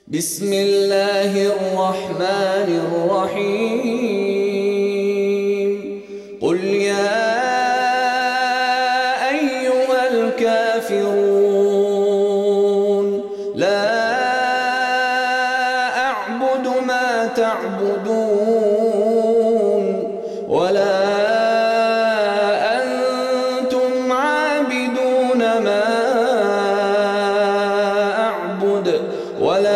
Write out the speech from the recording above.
بسم الله الرحمن الرحيم قل يا أيها الكافرون لا أعبد ما تعبدون ولا أنتم عابدون ما أعبد ولا